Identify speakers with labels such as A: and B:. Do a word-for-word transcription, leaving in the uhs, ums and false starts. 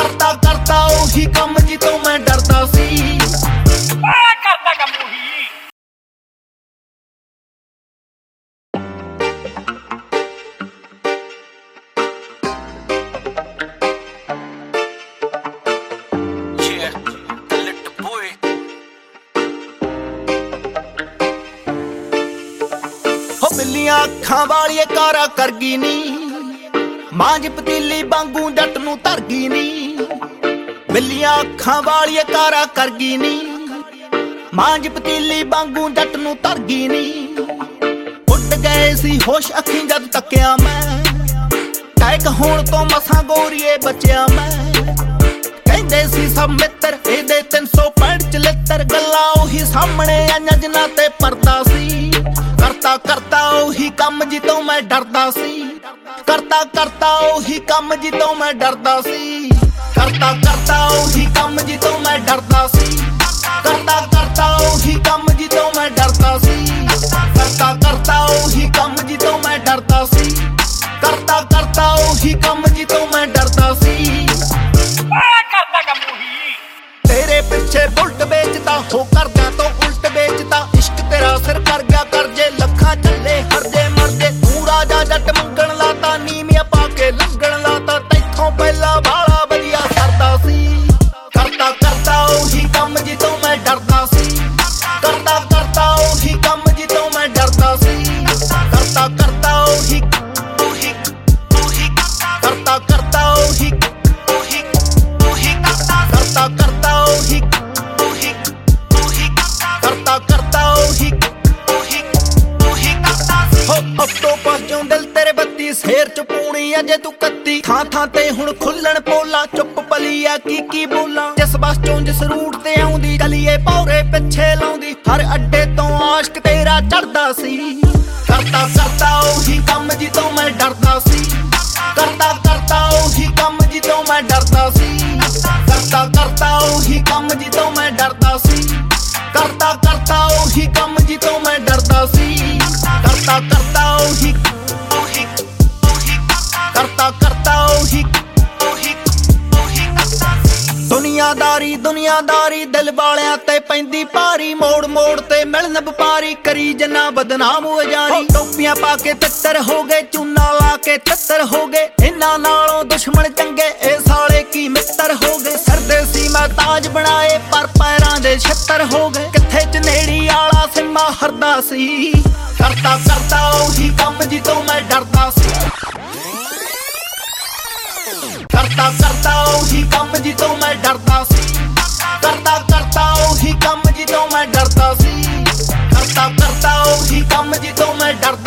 A: ਕਰਦਾ ਕਰਦਾ ਉਹੀ ਕੰਮ ਜਿੱਤੋਂ ਮੈਂ ਡਰਦਾ ਸੀ।
B: ਕਰਦਾ ਕੰਮ ਉਹੀ
A: ਬਿੱਲੀਆਂ ਅੱਖਾਂ ਵਾਲੀਏ ਕਾਰਾ ਕਰ ਗਈ ਨੀ ਮਾਂਜ ਪਤੀਲੀ ਵਾਂਗੂ ਜੱਟ ਨੂੰ ਧਰ ਗਈ ਨੀ। ਬਿੱਲੀਆਂ ਅੱਖਾਂ ਵਾਲੀਏ ਕਾਰਾ ਕਰ ਗਈ ਨੀ ਮਾਂਜ ਪਤੀਲੀ ਵਾਂਗੂ ਜੱਟ ਨੂੰ ਧਰ ਗਈ ਨੀ। ਉੱਡ ਗਏ ਸੀ ਹੋਸ਼ ਅੱਖੀਂ ਜਦ ਤੱਕਿਆ ਮੈਂ ਟੈਕ ਹੋਣ ਤੋਂ ਮਸਾਂ ਗੋਰੀਏ ਬਚਿਆ ਮੈਂ। ਕਹਿੰਦੇ ਸੀ ਸਭ ਮਿੱਤਰ ਇਹਦੇ ਤਿੰਨ ਸੌ ਪੈਂਹਠ ਚੁਹੱਤਰ ਗੱਲਾਂ ਉਹੀ ਸਾਹਮਣੇ ਆਈਆਂ ਜਿਨ੍ਹਾਂ ਤੇ ਪਰਦਾ ਸੀ। ਕਰਤਾ ਕਰਤਾ ਉਹੀ ਕੰਮ ਜਿੱਤੋਂ ਮੈਂ ਡਰਦਾ ਸੀ। ਕਰਤਾ ਕਰਤਾ ਉਹੀ ਕੰਮ ਜਿੱਤੋਂ ਮੈਂ ਡਰਦਾ ਸੀ। ਕਰਤਾ ਕਰਤਾ ਉਹੀ ਕੰਮ ਜਿੱਤੋਂ ਮੈਂ ਡਰਦਾ ਸੀ। ਕਰਤਾ ਕਰਤਾ ਉਹੀ ਕੰਮ ਜਿੱਤੋਂ ਮੈਂ ਡਰਦਾ ਸੀ। ਕਰਤਾ ਕਰਤਾ ਉਹੀ ਕੰਮ ਜਿੱਤੋਂ ਮੈਂ ਡਰਦਾ ਸੀ। ਕਰਤਾ ਕਰਤਾ ਉਹੀ ਕੰਮ ਜਿੱਤੋਂ ਮੈਂ ਡਰਦਾ ਸੀ।
B: ਕਰਦਾ ਕੰਮ ਉਹੀ
A: ਤੇਰੇ ਪਿੱਛੇ ਬੁਲਟ ਵੇਚਦਾ ਹੋ ਕਰਦਿਆਂ ਤੋਂ ਉਲਟ ਵੇਚਦਾ। ਇਸ਼ਕ ਤੇਰਾ ਸਿਰ ਕਰ ਗਿਆ ਕਰਜੇ ਲੱਖਾਂ ਚੱਲੇ ਹਰਜੇ ਮਰਜੇ। ਤੂੰ ਰਾਜਾ ਜੱਟ ਮੰਗਣ ਲਾਤਾ ਨੀਵੀਆਂ ਪਾ ਕੇ ਲੰਘਣ ਲਾਤਾ। ਤੈਥੋਂ ਪਹਿਲਾਂ ਬਾਲਾ ਵਧੀਆ ਸਰਦਾ ਸੀ। ਕਰਤਾ ਕਰਤਾ ਉਹੀ ਕੰਮ ਜਿੱਤੋਂ ਮੈਂ ਡਰਦਾ ਸੀ। ਕਰਤਾ ਕਰਤਾ ਉਹੀ ਕੰਮ ਜਿੱਤੋਂ ਮੈਂ ਡਰਦਾ ਸੀ। ਕਰਤਾ ਕਰਤਾ ਉਹੀ ਉਹੀ ਉਹੀ ਕਰਤਾ ਕਰਤਾ ਉਹੀ ਉਹੀ ਉਹੀ ਕਰਤਾ ਕਰਤਾ ਉਹੀ ਉਹੀ ਉਹੀ ਕਰਤਾ ਕਰਤਾ ਉਹੀ ਉਹੀ ਉਹੀ ਹੋ ਅਕਟੋਪਸ ਚੋਂ ਦਿਲ ਤੇਰੇ ਬੱਤੀ ਸ਼ੇਰ ਚ ਪੂਣੀ ਅਜੇ ਤੂੰ ਕੱਤੀ। ਥਾਂ ਥਾਂ ਤੇ ਹੁਣ ਖੁੱਲਣ ਪੋਲਾ ਚੁੱਪ ਪਲੀਆ ਕੀ ਕੀ ਬੋਲਾਂ। ਜਿਸ ਬੱਸ ਚੋਂ ਜਿਸ ਰੂਟ ਤੇ ਆਉਂਦੀ ਗਲੀਏ ਭੌਰੇ ਪਿੱਛੇ ਲਾਉਂਦੀ। ਹਰ ਅੱਡੇ ਤੋਂ ਆਸ਼ਕ ਤੇਰਾ ਚੜਦਾ ਸੀ। ਕਰਤਾ ਕਰਤਾ ਉਹੀ ਕੰਮ ਜਿੱਤੋਂ ਮੈਂ ਡਰਦਾ ਸੀ। ਕਰਤਾ ਕਰਤਾ ਉਹੀ ਕੰਮ ਜਿੱਤੋਂ ਮੈਂ ਡਰਦਾ ਸੀ। ਕਰਤਾ ਕਰਤਾ ਉਹੀ ਕੰਮ ਜਿੱਤੋਂ ਮੈਂ ਡਰਦਾ ਸੀ। ਕਰਤਾ ਕਰਤਾ ਉਹੀ ਕੰਮ ਜਿੱਤੋਂ ਮੈਂ ਡਰਦਾ ਸੀ। ਕਰਤਾ ਕਰਤਾ ਉਹੀ ਉਹੀ ਉਹੀ ਕਰਤਾ ਕਰਤਾ ਉਹੀ ਉਹੀ ਉਹੀ ਦੁਨੀਆਦਾਰੀ ਦੁਨੀਆਦਾਰੀ ਦਿਲ ਵਾਲਿਆਂ ਤੇ ਪੈਂਦੀ ਭਾਰੀ। ਮੋੜ ਮੋੜ ਤੇ ਮਿਲਣ ਵਪਾਰੀ ਕਰੀ ਜਨਾ ਬਦਨਾਮ ਹੋ ਜਾਰੀ। ਟੋਪੀਆਂ ਪਾ ਕੇ ਤਿੱਤਰ ਹੋ ਗਏ ਚੂਨਾ ਲਾ ਕੇ ਤਿੱਤਰ ਹੋ ਗਏ। ਇਹਨਾਂ ਨਾਲੋਂ ਦੁਸ਼ਮਣ ਚੰਗੇ ਇਹ ਸਾਲੇ ਕੀ ਮਿੱਤਰ ਹੋ ਗਏ। ਸਰਦੇ ਸੀ ਮੈਂ ਤਾਜ ਬਣਾਏ ਪਰ ਪੈਰਾਂ ਦੇ ਛਿੱਤਰ ਹੋ ਗਏ। ਕਿੱਥੇ ਚਨੇੜੀ ਆਲਾ ਸਿੰਮਾ ਹਰਦਾ ਸੀ। ਕਰਤਾ ਕਰਤਾ ਉਹੀ ਕੰਮ ਜਿੱਤੋਂ ਮੈਂ ਡਰਦਾ ਸੀ। ਕਰਤਾ ਕਰਤਾ ਉਹੀ ਕੰਮ ਜਿੱਤੋਂ ਮੈਂ ਡਰਦਾ ਸੀ। ਕਰਤਾ ਕਰਤਾ ਉਹੀ ਕੰਮ ਜਿੱਤੋਂ ਮੈਂ ਡਰਦਾ ਸੀ। ਕਰਤਾ ਕਰਤਾ ਉਹੀ ਕੰਮ ਜਿੱਤੋਂ ਮੈਂ ਡਰਦਾ